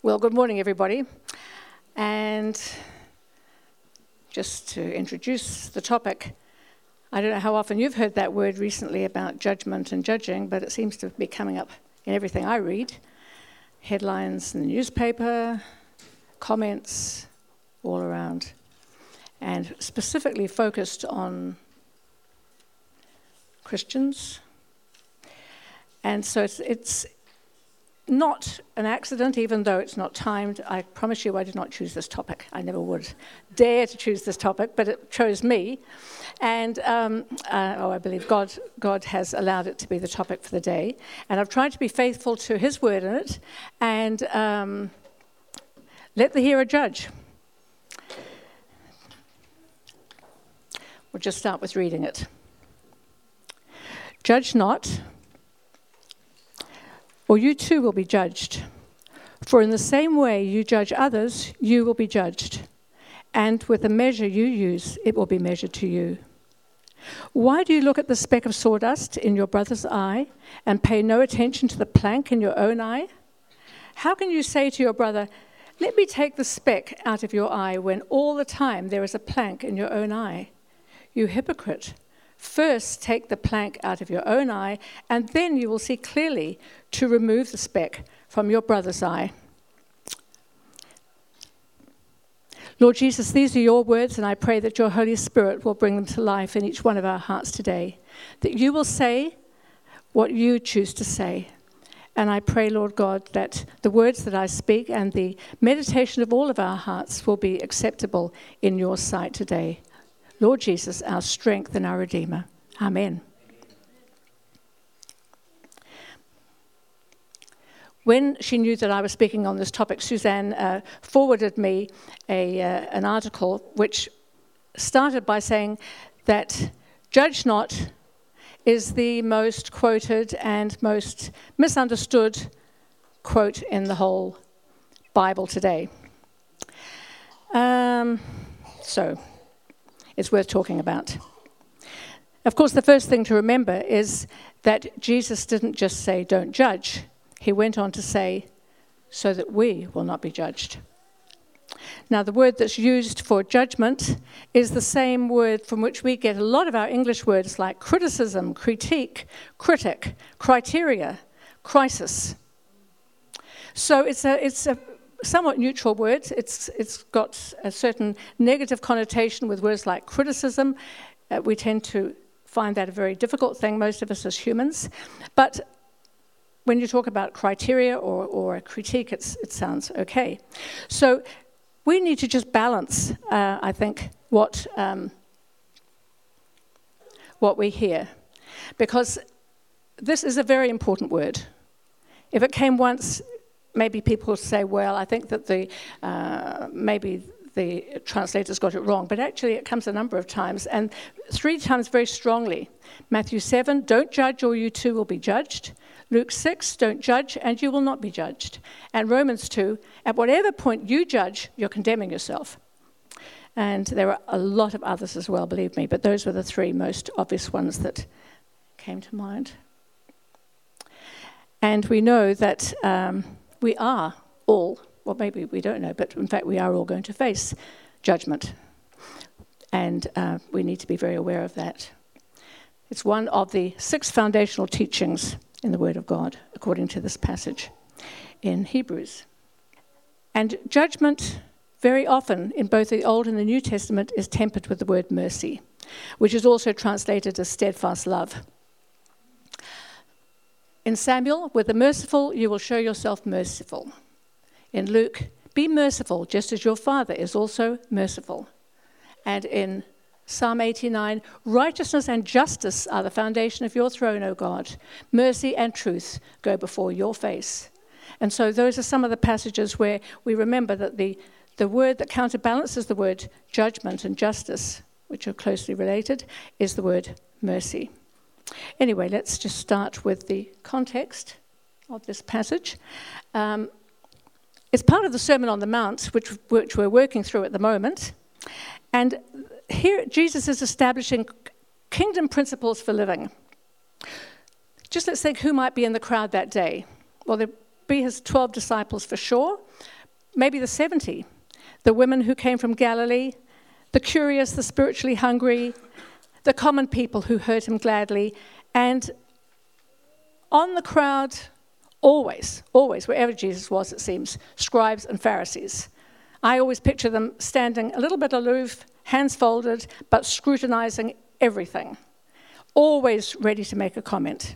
Well, good morning, everybody. And just to introduce the topic, I don't know how often you've heard that word recently about judgment and judging, but it seems to be coming up in everything I read. Headlines in the newspaper, comments all around, and specifically focused on Christians. And so it's not an accident, even though it's not timed. I promise you I did not choose this topic. I never would dare to choose this topic, but it chose me. And I believe God has allowed it to be the topic for the day. And I've tried to be faithful to his word in it and let the hearer judge. We'll just start with reading it. Judge not, or you too will be judged. For in the same way you judge others, you will be judged. And with the measure you use, it will be measured to you. Why do you look at the speck of sawdust in your brother's eye and pay no attention to the plank in your own eye? How can you say to your brother, let me take the speck out of your eye, when all the time there is a plank in your own eye? You hypocrite! First take the plank out of your own eye, and then you will see clearly to remove the speck from your brother's eye. Lord Jesus, these are your words, and I pray that your Holy Spirit will bring them to life in each one of our hearts today, that you will say what you choose to say. And I pray, Lord God, that the words that I speak and the meditation of all of our hearts will be acceptable in your sight today. Lord Jesus, our strength and our Redeemer. Amen. When she knew that I was speaking on this topic, Suzanne forwarded me an article which started by saying that judge not is the most quoted and most misunderstood quote in the whole Bible today. So it's worth talking about. Of course, the first thing to remember is that Jesus didn't just say, don't judge. He went on to say, so that we will not be judged. Now, the word that's used for judgment is the same word from which we get a lot of our English words like criticism, critique, critic, criteria, crisis. So it's a somewhat neutral word. It's got a certain negative connotation with words like criticism. We tend to find that a very difficult thing, most of us as humans. But when you talk about criteria or a critique, it sounds okay. So we need to just balance, I think, what we hear. Because this is a very important word. If it came once, maybe people would say, well, I think that maybe the translators got it wrong. But actually, it comes a number of times, and 3 times very strongly. Matthew 7, don't judge or you too will be judged. Luke 6, don't judge and you will not be judged. And Romans 2, at whatever point you judge, you're condemning yourself. And there are a lot of others as well, believe me, but those were the 3 most obvious ones that came to mind. And we know that we are all, well, maybe we don't know, but in fact we are all going to face judgment. And we need to be very aware of that. It's one of the 6 foundational teachings in the Word of God, according to this passage in Hebrews. And judgment, very often, in both the Old and the New Testament, is tempered with the word mercy, which is also translated as steadfast love. In Samuel, with the merciful, you will show yourself merciful. In Luke, be merciful, just as your Father is also merciful. And in Psalm 89, righteousness and justice are the foundation of your throne, O God. Mercy and truth go before your face. And so those are some of the passages where we remember that the word that counterbalances the word judgment and justice, which are closely related, is the word mercy. Anyway, let's just start with the context of this passage. It's part of the Sermon on the Mount, which we're working through at the moment. And here Jesus is establishing kingdom principles for living. Just let's think who might be in the crowd that day. Well, there be his 12 disciples for sure, maybe the 70, the women who came from Galilee, the curious, the spiritually hungry, the common people who heard him gladly, and on the crowd, always, wherever Jesus was, it seems, scribes and Pharisees. I always picture them standing a little bit aloof, hands folded, but scrutinizing everything, always ready to make a comment.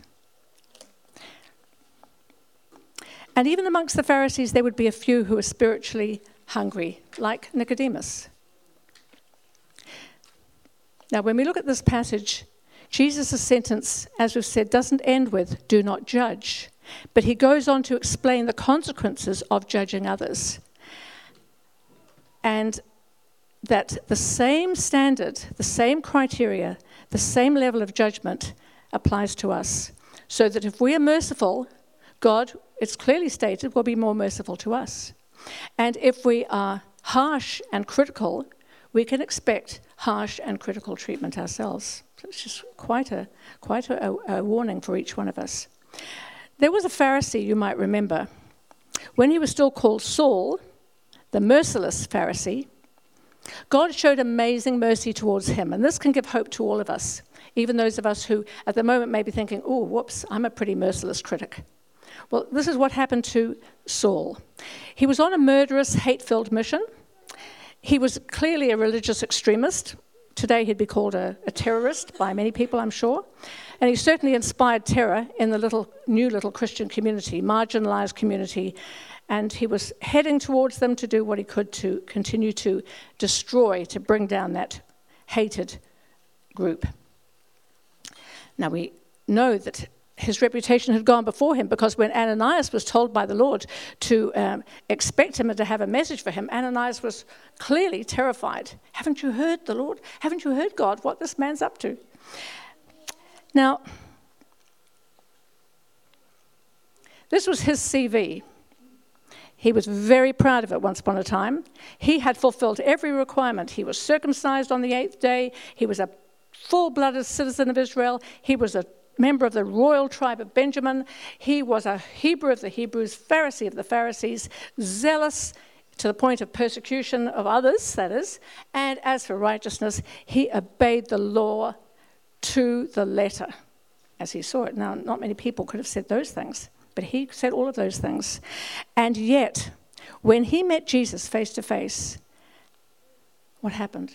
And even amongst the Pharisees, there would be a few who were spiritually hungry, like Nicodemus. Now, when we look at this passage, Jesus' sentence, as we've said, doesn't end with, "Do not judge," but he goes on to explain the consequences of judging others. And that the same standard, the same criteria, the same level of judgment applies to us. So that if we are merciful, God, it's clearly stated, will be more merciful to us. And if we are harsh and critical, we can expect harsh and critical treatment ourselves. So it's just quite a warning for each one of us. There was a Pharisee, you might remember, when he was still called Saul, the merciless Pharisee. God showed amazing mercy towards him, and this can give hope to all of us, even those of us who at the moment may be thinking, "Oh, whoops, I'm a pretty merciless critic." Well, this is what happened to Saul. He was on a murderous, hate-filled mission. He was clearly a religious extremist. Today he'd be called a terrorist by many people, I'm sure. And he certainly inspired terror in the new little Christian community, marginalized community. And he was heading towards them to do what he could to continue to destroy, to bring down that hated group. Now we know that his reputation had gone before him, because when Ananias was told by the Lord to expect him and to have a message for him, Ananias was clearly terrified. "Haven't you heard the Lord? Haven't you heard God, what this man's up to?" Now, this was his CV. He was very proud of it once upon a time. He had fulfilled every requirement. He was circumcised on the 8th day. He was a full-blooded citizen of Israel. He was a member of the royal tribe of Benjamin. He was a Hebrew of the Hebrews, Pharisee of the Pharisees, zealous to the point of persecution of others, that is. And as for righteousness, he obeyed the law to the letter, as he saw it. Now, not many people could have said those things, but he said all of those things. And yet, when he met Jesus face to face, what happened?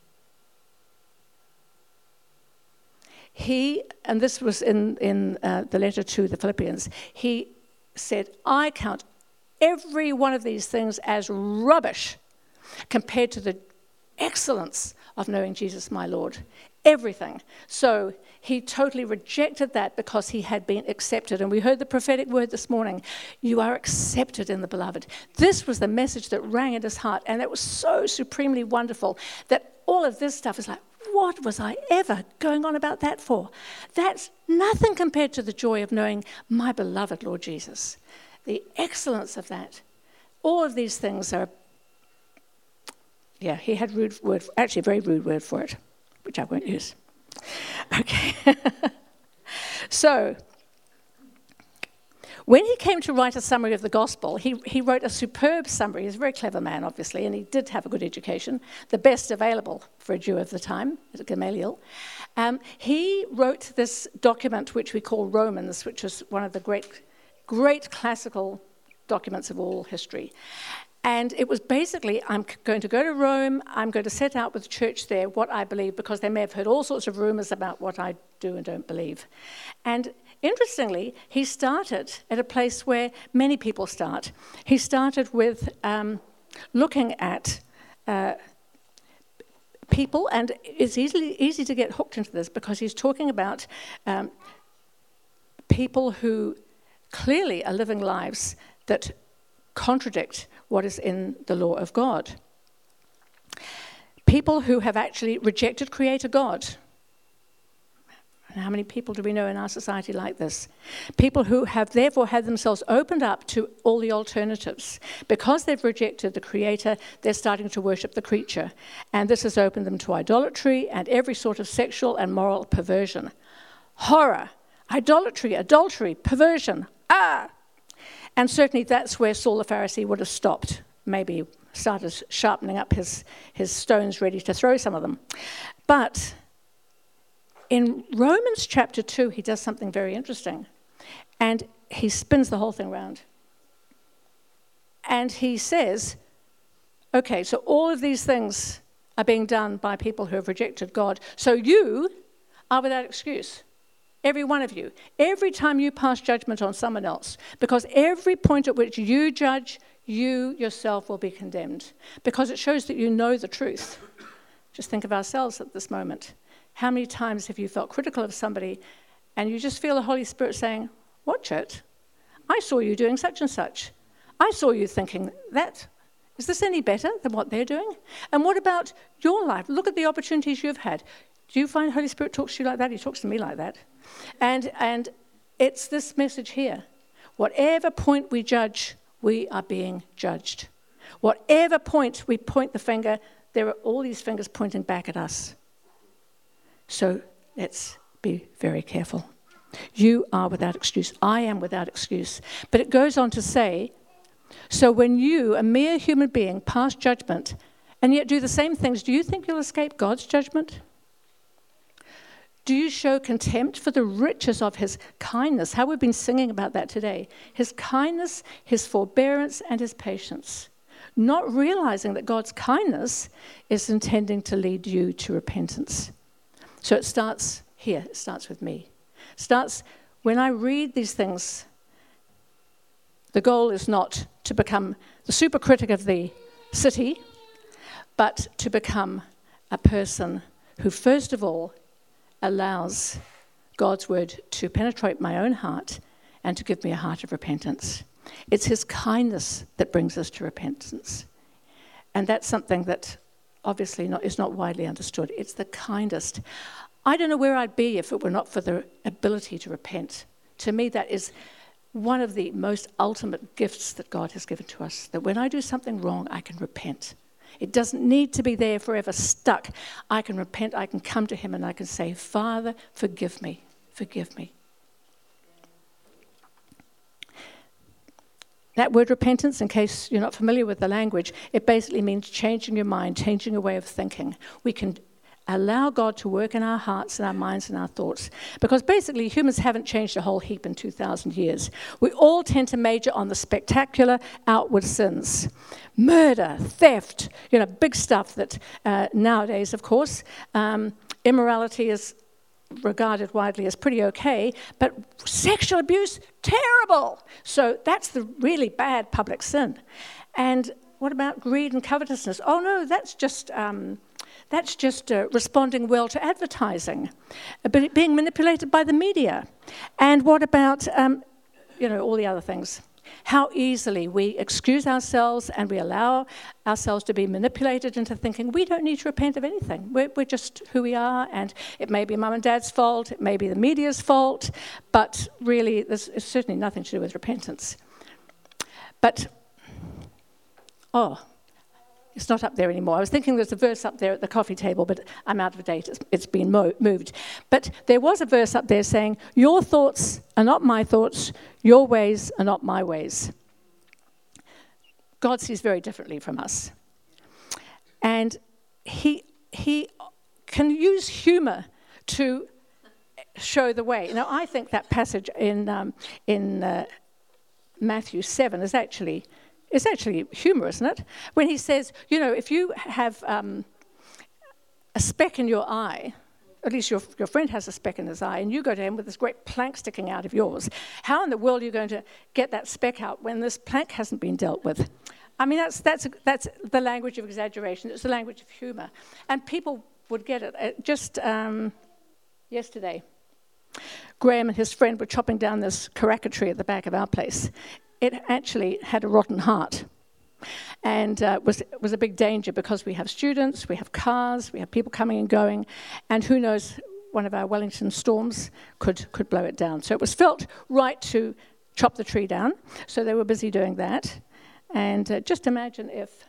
And this was in the letter to the Philippians, he said, "I count every one of these things as rubbish compared to the excellence of knowing Jesus my Lord." Everything. So he totally rejected that because he had been accepted. And we heard the prophetic word this morning, "You are accepted in the beloved." This was the message that rang in his heart, and it was so supremely wonderful that all of this stuff is like, what was I ever going on about that for? That's nothing compared to the joy of knowing my beloved Lord Jesus. The excellence of that. All of these things are, he had a very rude word for it, which I won't use. Okay. So, when he came to write a summary of the gospel, he wrote a superb summary. He's a very clever man, obviously, and he did have a good education, the best available for a Jew of the time, at Gamaliel. He wrote this document, which we call Romans, which is one of the great classical documents of all history. And it was basically, I'm going to go to Rome, I'm going to set out with the church there what I believe, because they may have heard all sorts of rumors about what I do and don't believe. And interestingly, he started at a place where many people start. He started with looking at people, and it's easy to get hooked into this because he's talking about people who clearly are living lives that contradict what is in the law of God. People who have actually rejected Creator God. And how many people do we know in our society like this? People who have therefore had themselves opened up to all the alternatives. Because they've rejected the Creator, they're starting to worship the creature. And this has opened them to idolatry and every sort of sexual and moral perversion. Horror, idolatry, adultery, perversion. And certainly that's where Saul the Pharisee would have stopped, maybe started sharpening up his stones ready to throw some of them. But in Romans chapter 2, he does something very interesting. And he spins the whole thing around. And he says, okay, so all of these things are being done by people who have rejected God. So you are without excuse. Every one of you. Every time you pass judgment on someone else. Because every point at which you judge, you yourself will be condemned. Because it shows that you know the truth. Just think of ourselves at this moment. How many times have you felt critical of somebody and you just feel the Holy Spirit saying, watch it. I saw you doing such and such. I saw you thinking that. Is this any better than what they're doing? And what about your life? Look at the opportunities you've had. Do you find the Holy Spirit talks to you like that? He talks to me like that. And it's this message here. Whatever point we judge, we are being judged. Whatever point we point the finger, there are all these fingers pointing back at us. So let's be very careful. You are without excuse. I am without excuse. But it goes on to say, so when you, a mere human being, pass judgment and yet do the same things, do you think you'll escape God's judgment? Do you show contempt for the riches of his kindness? How we've been singing about that today. His kindness, his forbearance, and his patience. Not realizing that God's kindness is intending to lead you to repentance. So it starts here. It starts with me. It starts when I read these things. The goal is not to become the super critic of the city, but to become a person who, first of all, allows God's word to penetrate my own heart and to give me a heart of repentance. It's his kindness that brings us to repentance. And that's something that obviously is not widely understood. It's the kindest. I don't know where I'd be if it were not for the ability to repent. To me, that is one of the most ultimate gifts that God has given to us, that when I do something wrong, I can repent. It doesn't need to be there forever stuck. I can repent, I can come to him and I can say, Father, forgive me, forgive me. That word repentance, in case you're not familiar with the language, it basically means changing your mind, changing your way of thinking. We can allow God to work in our hearts and our minds and our thoughts. Because basically humans haven't changed a whole heap in 2,000 years. We all tend to major on the spectacular outward sins. Murder, theft, big stuff that nowadays, of course, immorality is regarded widely as pretty okay, but sexual abuse, terrible. So that's the really bad public sin. And what about greed and covetousness? Oh no, that's just responding well to advertising, but being manipulated by the media. And what about, all the other things? How easily we excuse ourselves and we allow ourselves to be manipulated into thinking we don't need to repent of anything. We're just who we are, and it may be mum and dad's fault, it may be the media's fault, but really there's certainly nothing to do with repentance. But, it's not up there anymore. I was thinking there's a verse up there at the coffee table, but I'm out of date. It's been moved. But there was a verse up there saying, your thoughts are not my thoughts, your ways are not my ways. God sees very differently from us. And he can use humor to show the way. Now, I think that passage in Matthew 7 is actually humor, isn't it? When he says, if you have a speck in your eye, at least your friend has a speck in his eye, and you go to him with this great plank sticking out of yours, how in the world are you going to get that speck out when this plank hasn't been dealt with? I mean, that's the language of exaggeration. It's the language of humor. And people would get it. Just yesterday, Graham and his friend were chopping down this karaka tree at the back of our place. It actually had a rotten heart, and was a big danger because we have students, we have cars, we have people coming and going, and who knows, one of our Wellington storms could blow it down. So it was felt right to chop the tree down, so they were busy doing that. And just imagine if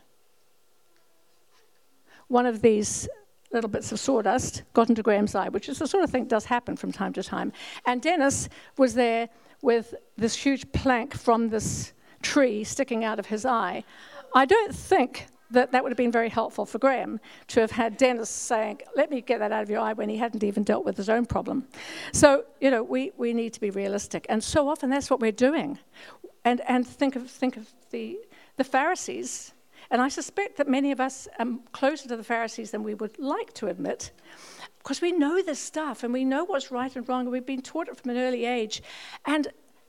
one of these little bits of sawdust got into Graham's eye, which is the sort of thing that does happen from time to time, and Dennis was there with this huge plank from this tree sticking out of his eye. I don't think that would have been very helpful for Graham to have had Dennis saying, let me get that out of your eye, when he hadn't even dealt with his own problem. So, we need to be realistic. And so often that's what we're doing. And think of the Pharisees. And I suspect that many of us are closer to the Pharisees than we would like to admit, because we know this stuff and we know what's right and wrong, and we've been taught it from an early age. And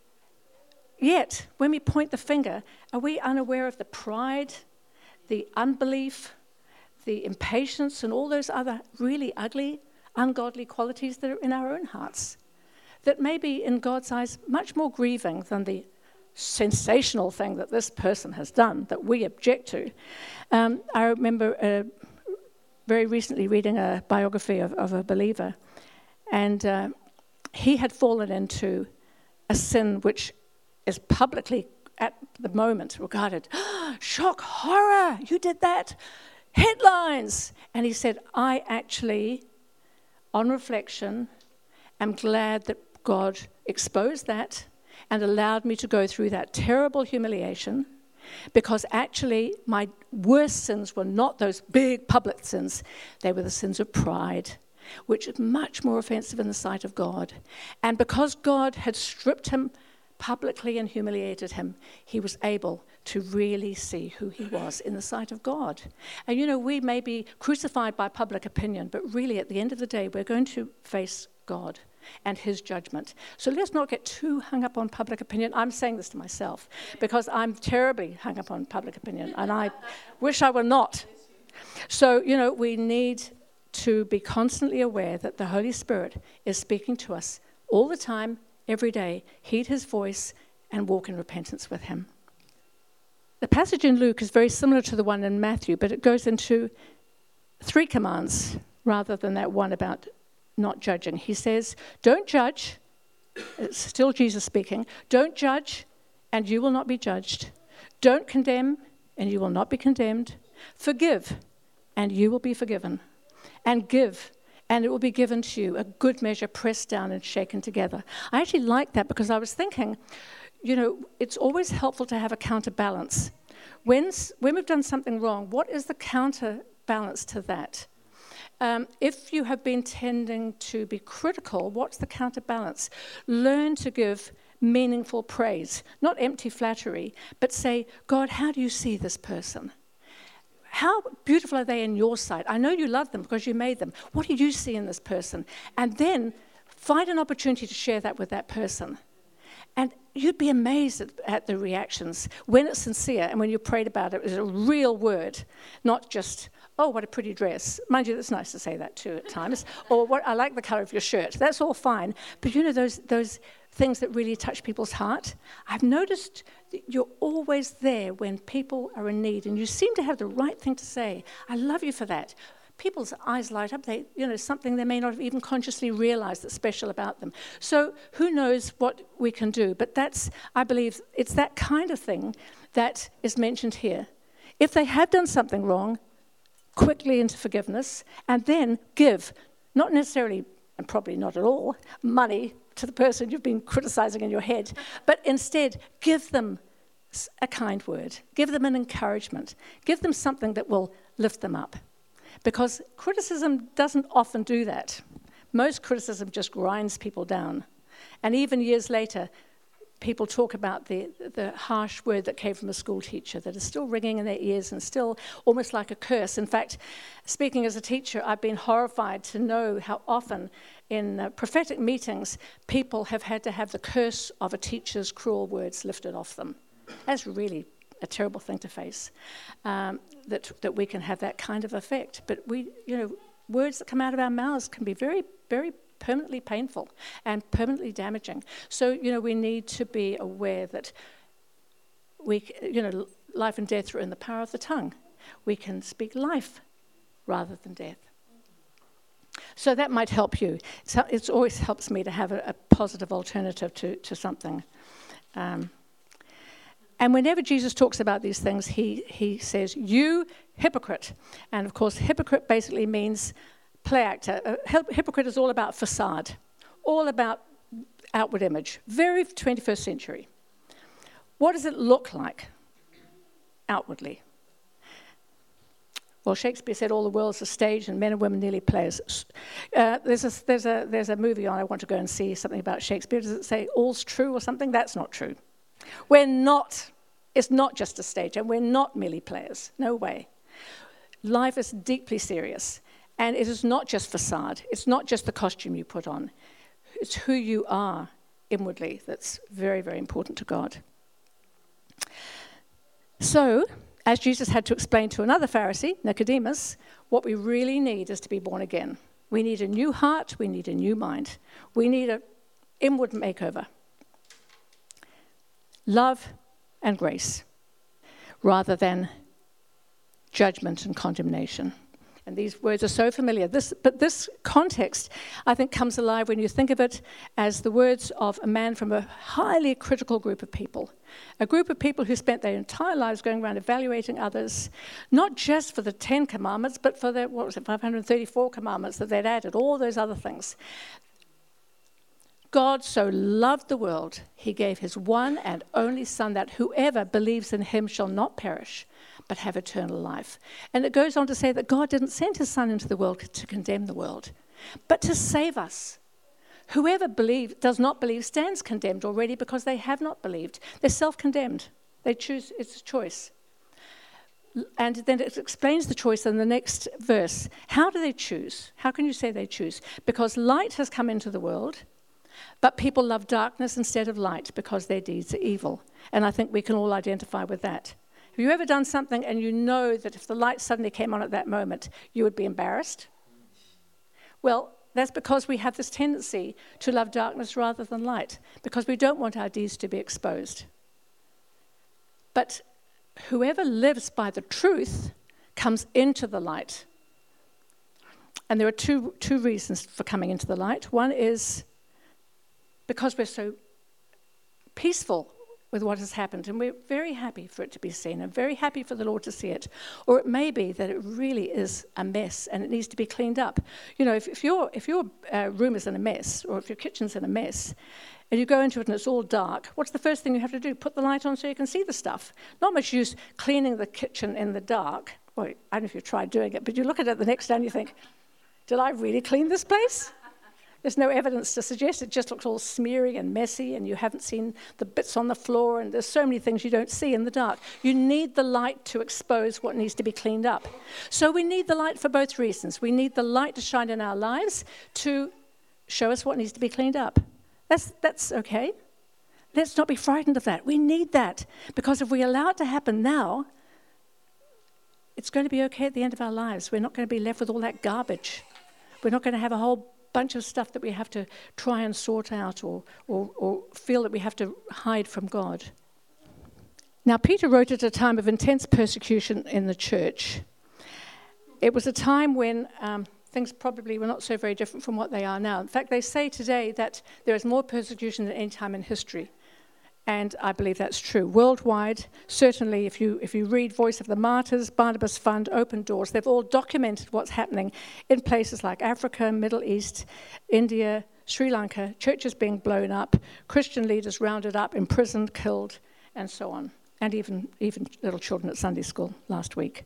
yet, when we point the finger, are we unaware of the pride, the unbelief, the impatience, and all those other really ugly, ungodly qualities that are in our own hearts, that may be in God's eyes much more grieving than the sensational thing that this person has done that we object to? I remember very recently reading a biography of a believer, and he had fallen into a sin which is publicly at the moment regarded, shock, horror, you did that, headlines. And he said, I actually, on reflection, am glad that God exposed that and allowed me to go through that terrible humiliation, because actually my worst sins were not those big public sins. They were the sins of pride, which is much more offensive in the sight of God. And because God had stripped him publicly and humiliated him, he was able to really see who he was in the sight of God. And we may be crucified by public opinion, but really at the end of the day, we're going to face God and his judgment. So let's not get too hung up on public opinion. I'm saying this to myself because I'm terribly hung up on public opinion, and I wish I were not. So, we need to be constantly aware that the Holy Spirit is speaking to us all the time, every day. Heed his voice and walk in repentance with him. The passage in Luke is very similar to the one in Matthew, but it goes into 3 commands rather than that one about not judging. He says, don't judge. It's still Jesus speaking. Don't judge, and you will not be judged. Don't condemn, and you will not be condemned. Forgive, and you will be forgiven. And give, and it will be given to you, a good measure, pressed down and shaken together. I actually like that, because I was thinking, it's always helpful to have a counterbalance. When we've done something wrong, what is the counterbalance to that? If you have been tending to be critical, what's the counterbalance? Learn to give meaningful praise, not empty flattery, but say, God, how do you see this person? How beautiful are they in your sight? I know you love them because you made them. What do you see in this person? And then find an opportunity to share that with that person. And you'd be amazed at the reactions when it's sincere and when you prayed about it. It's a real word, not just, oh, what a pretty dress. Mind you, it's nice to say that too at times. Or what, I like the color of your shirt. That's all fine. But those things that really touch people's heart, I've noticed that you're always there when people are in need, and you seem to have the right thing to say. I love you for that. People's eyes light up. They, something they may not have even consciously realized that's special about them. So who knows what we can do? But I believe, it's that kind of thing that is mentioned here. If they have done something wrong, quickly into forgiveness, and then give, not necessarily, and probably not at all, money to the person you've been criticizing in your head, but instead give them a kind word, give them an encouragement, give them something that will lift them up. Because criticism doesn't often do that. Most criticism just grinds people down. And even years later, people talk about the harsh word that came from a school teacher that is still ringing in their ears and still almost like a curse. In fact, speaking as a teacher, I've been horrified to know how often in prophetic meetings, people have had to have the curse of a teacher's cruel words lifted off them. That's really a terrible thing to face, that we can have that kind of effect. But words that come out of our mouths can be very, very permanently painful and permanently damaging. So, we need to be aware that life and death are in the power of the tongue. We can speak life rather than death. So that might help you. So it always helps me to have a positive alternative to something. And whenever Jesus talks about these things, he says, you hypocrite. And of course, hypocrite basically means play actor. Hypocrite is all about facade, all about outward image. Very 21st century. What does it look like outwardly? Well, Shakespeare said all the world's a stage and men and women nearly players. There's a movie on, I want to go and see something about Shakespeare. Does it say all's true or something? That's not true. It's not just a stage, and we're not merely players. No way. Life is deeply serious, and it is not just facade. It's not just the costume you put on. It's who you are inwardly that's very, very important to God. So, as Jesus had to explain to another Pharisee, Nicodemus, what we really need is to be born again. We need a new heart. We need a new mind. We need an inward makeover. Love and grace, rather than judgment and condemnation. And these words are so familiar. But this context, I think, comes alive when you think of it as the words of a man from a highly critical group of people. A group of people who spent their entire lives going around evaluating others, not just for the 10 commandments, but for the, 534 commandments that they'd added, all those other things. God so loved the world, he gave his one and only Son, that whoever believes in him shall not perish, but have eternal life. And it goes on to say that God didn't send his Son into the world to condemn the world, but to save us. Whoever does not believe stands condemned already because they have not believed. They're self-condemned. They choose, it's a choice. And then it explains the choice in the next verse. How do they choose? How can you say they choose? Because light has come into the world, but people love darkness instead of light because their deeds are evil. And I think we can all identify with that. Have you ever done something and you know that if the light suddenly came on at that moment, you would be embarrassed? Well, that's because we have this tendency to love darkness rather than light, because we don't want our deeds to be exposed. But whoever lives by the truth comes into the light. And there are two reasons for coming into the light. One is because we're so peaceful with what has happened, and we're very happy for it to be seen and very happy for the Lord to see it. Or it may be that it really is a mess and it needs to be cleaned up. You know, if your room is in a mess, or if your kitchen's in a mess, and you go into it and it's all dark, what's the first thing you have to do? Put the light on so you can see the stuff. Not much use cleaning the kitchen in the dark. Well, I don't know if you've tried doing it, but you look at it the next day and you think, did I really clean this place? There's no evidence to suggest. It just looks all smeary and messy, and you haven't seen the bits on the floor, and there's so many things you don't see in the dark. You need the light to expose what needs to be cleaned up. So we need the light for both reasons. We need the light to shine in our lives to show us what needs to be cleaned up. That's okay. Let's not be frightened of that. We need that, because if we allow it to happen now, it's going to be okay at the end of our lives. We're not going to be left with all that garbage. We're not going to have a whole bunch of stuff that we have to try and sort out or feel that we have to hide from God. Now, Peter wrote at a time of intense persecution in the church. It was a time when things probably were not so very different from what they are now. In fact, they say today that there is more persecution than any time in history. And I believe that's true. Worldwide, certainly if you read Voice of the Martyrs, Barnabas Fund, Open Doors, they've all documented what's happening in places like Africa, Middle East, India, Sri Lanka, churches being blown up, Christian leaders rounded up, imprisoned, killed, and so on. And even little children at Sunday school last week.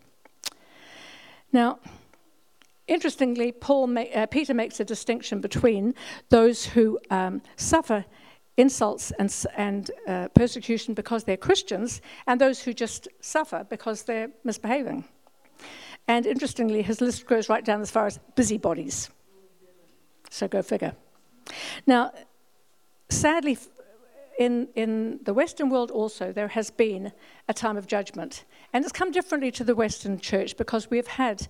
Now, interestingly, Peter makes a distinction between those who suffer insults and persecution because they're Christians, and those who just suffer because they're misbehaving. And interestingly, his list goes right down as far as busybodies. So go figure. Now, sadly, in the Western world also, there has been a time of judgment. And it's come differently to the Western church because we've had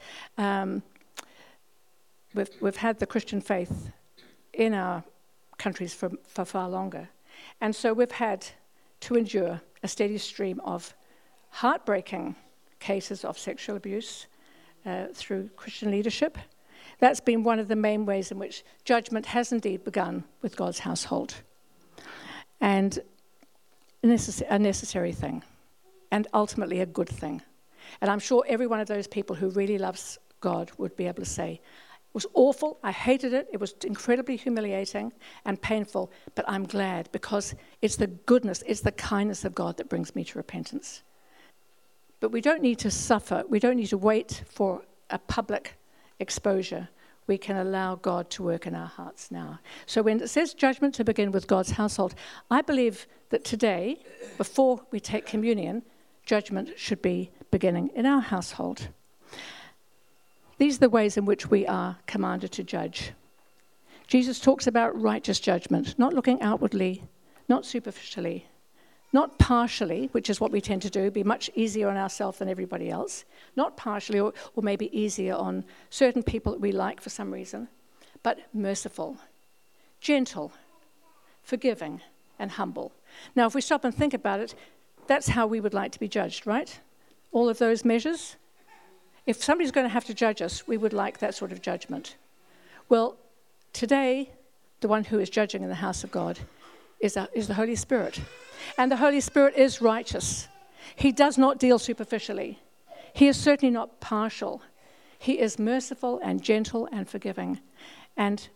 the Christian faith in our countries for far longer. And so we've had to endure a steady stream of heartbreaking cases of sexual abuse through Christian leadership. That's been one of the main ways in which judgment has indeed begun with God's household. And a necessary thing, and ultimately a good thing. And I'm sure every one of those people who really loves God would be able to say, was awful. I hated it. It was incredibly humiliating and painful. But I'm glad because it's the goodness, it's the kindness of God that brings me to repentance. But we don't need to suffer. We don't need to wait for a public exposure. We can allow God to work in our hearts now. So when it says judgment to begin with God's household, I believe that today, before we take communion, judgment should be beginning in our household. These are the ways in which we are commanded to judge. Jesus talks about righteous judgment, not looking outwardly, not superficially, not partially, which is what we tend to do, be much easier on ourselves than everybody else, not partially or maybe easier on certain people that we like for some reason, but merciful, gentle, forgiving, and humble. Now, if we stop and think about it, that's how we would like to be judged, right? All of those measures. If somebody's going to have to judge us, we would like that sort of judgment. Well, today, the one who is judging in the house of God is the Holy Spirit. And the Holy Spirit is righteous. He does not deal superficially. He is certainly not partial. He is merciful and gentle and forgiving. And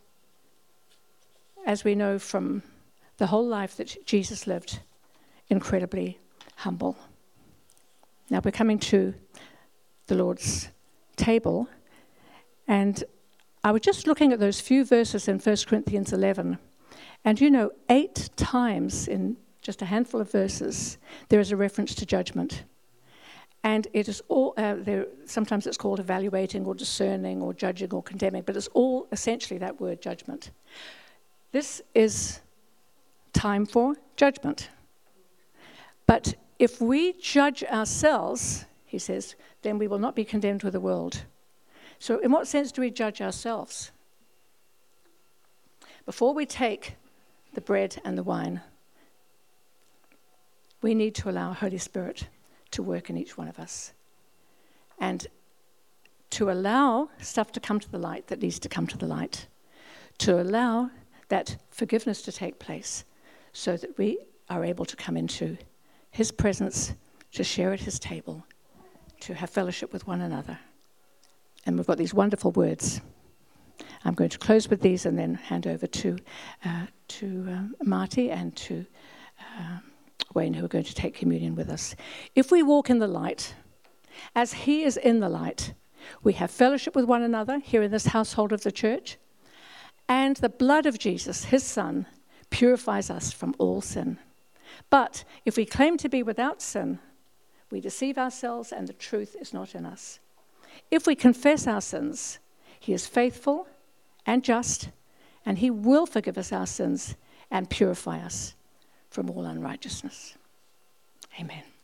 as we know from the whole life that Jesus lived, incredibly humble. Now we're coming to the Lord's table, and I was just looking at those few verses in 1 Corinthians 11, and 8 times in just a handful of verses there is a reference to judgment, and it is all sometimes it's called evaluating or discerning or judging or condemning, but it's all essentially that word judgment. This is time for judgment, but if we judge ourselves, he says, then we will not be condemned with the world. So in what sense do we judge ourselves? Before we take the bread and the wine, we need to allow Holy Spirit to work in each one of us. And to allow stuff to come to the light that needs to come to the light. To allow that forgiveness to take place so that we are able to come into his presence, to share at his table, to have fellowship with one another. And we've got these wonderful words. I'm going to close with these and then hand over to Marty and to Wayne, who are going to take communion with us. If we walk in the light, as he is in the light, we have fellowship with one another here in this household of the church, and the blood of Jesus, his son, purifies us from all sin. But if we claim to be without sin, we deceive ourselves and the truth is not in us. If we confess our sins, he is faithful and just, and he will forgive us our sins and purify us from all unrighteousness. Amen.